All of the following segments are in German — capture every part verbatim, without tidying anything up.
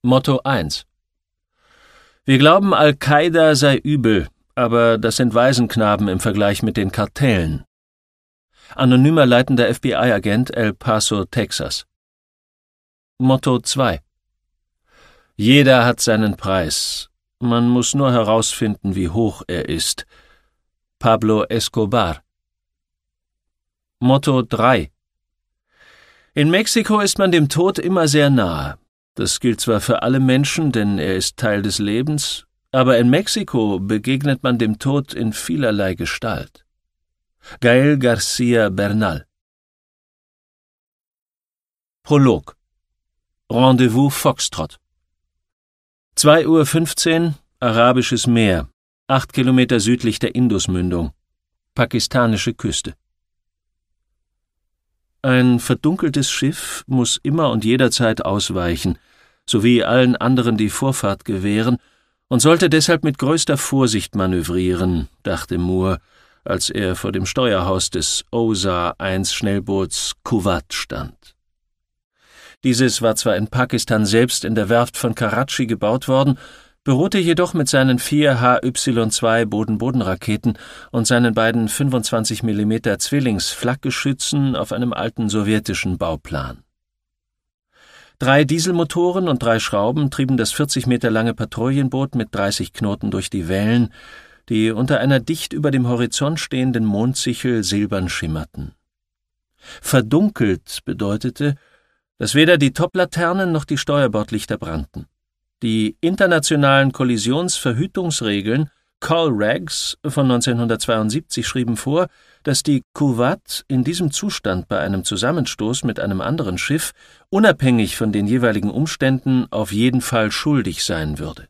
Motto eins. Wir glauben, Al-Qaida sei übel, aber das sind Waisenknaben im Vergleich mit den Kartellen. Anonymer leitender F B I-Agent, El Paso, Texas. Motto zwei. Jeder hat seinen Preis. Man muss nur herausfinden, wie hoch er ist. Pablo Escobar. Motto drei. In Mexiko ist man dem Tod immer sehr nahe. Das gilt zwar für alle Menschen, denn er ist Teil des Lebens, aber in Mexiko begegnet man dem Tod in vielerlei Gestalt. Gael García Bernal. Prolog. Rendezvous Foxtrot. zwei Uhr fünfzehn, Arabisches Meer, acht Kilometer südlich der Indusmündung, pakistanische Küste. Ein verdunkeltes Schiff muss immer und jederzeit ausweichen, sowie allen anderen die Vorfahrt gewähren, und sollte deshalb mit größter Vorsicht manövrieren, dachte Moore, als er vor dem Steuerhaus des O S A eins Schnellboots Kuwait stand. Dieses war zwar in Pakistan selbst in der Werft von Karachi gebaut worden, beruhte jedoch mit seinen vier H Y zwei Boden-Boden-Raketen und seinen beiden fünfundzwanzig Millimeter Zwillings-Flakgeschützen auf einem alten sowjetischen Bauplan. Drei Dieselmotoren und drei Schrauben trieben das vierzig Meter lange Patrouillenboot mit dreißig Knoten durch die Wellen, die unter einer dicht über dem Horizont stehenden Mondsichel silbern schimmerten. Verdunkelt bedeutete, dass weder die Toplaternen noch die Steuerbordlichter brannten. Die internationalen Kollisionsverhütungsregeln Call Regs von neunzehnhundertzweiundsiebzig schrieben vor, dass die Kuwait in diesem Zustand bei einem Zusammenstoß mit einem anderen Schiff unabhängig von den jeweiligen Umständen auf jeden Fall schuldig sein würde.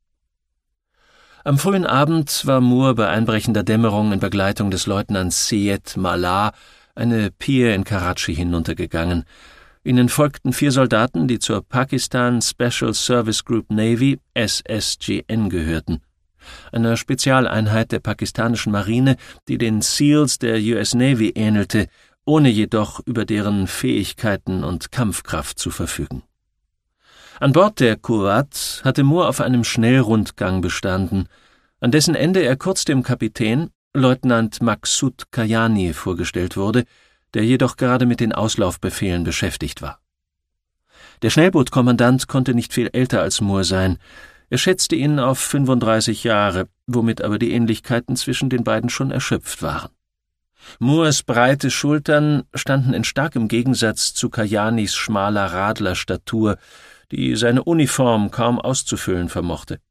Am frühen Abend war Moore bei einbrechender Dämmerung in Begleitung des Leutnants Syed Mallah eine Pier in Karachi hinuntergegangen. Ihnen folgten vier Soldaten, die zur Pakistan Special Service Group Navy S S G N gehörten, einer Spezialeinheit der pakistanischen Marine, die den SEALs der U S Navy ähnelte, ohne jedoch über deren Fähigkeiten und Kampfkraft zu verfügen. An Bord der Kuwait hatte Moore auf einem Schnellrundgang bestanden, an dessen Ende er kurz dem Kapitän, Leutnant Maksud Kayani, vorgestellt wurde, der jedoch gerade mit den Auslaufbefehlen beschäftigt war. Der Schnellbootkommandant konnte nicht viel älter als Moore sein. Er schätzte ihn auf fünfunddreißig Jahre, womit aber die Ähnlichkeiten zwischen den beiden schon erschöpft waren. Moores breite Schultern standen in starkem Gegensatz zu Kayanis schmaler Radlerstatur, die seine Uniform kaum auszufüllen vermochte.